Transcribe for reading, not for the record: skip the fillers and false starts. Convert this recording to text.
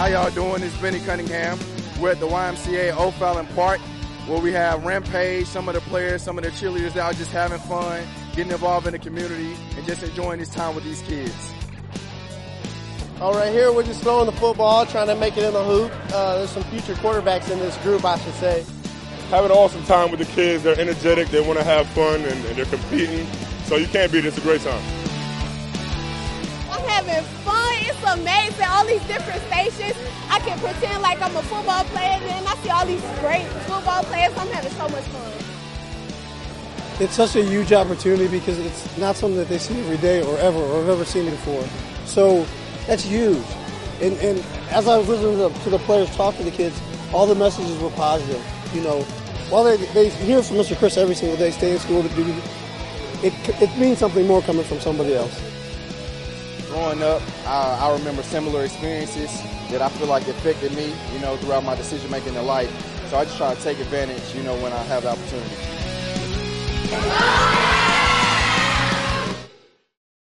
How y'all doing? It's Benny Cunningham. We're at the YMCA O'Fallon Park, where we have Rampage, some of the players, some of the cheerleaders out just having fun, getting involved in the community, and just enjoying this time with these kids. All right, here we're just throwing the football, trying to make it in the hoop. There's some future quarterbacks in this group, I should say. Having an awesome time with the kids. They're energetic, they want to have fun, and they're competing. So you can't beat it. It's a great time. I'm having fun. It's amazing. All these different stations. I can pretend like I'm a football player, and then I see all these great football players. I'm having so much fun. It's such a huge opportunity because it's not something that they see every day or have ever seen before. So that's huge. And as I was listening to the players talk to the kids, all the messages were positive. You know, while they hear from Mr. Chris every single day, stay in school, it means something more coming from somebody else. Growing up, I remember similar experiences that I feel like affected me, you know, throughout my decision-making in life. So I just try to take advantage, you know, when I have the opportunity.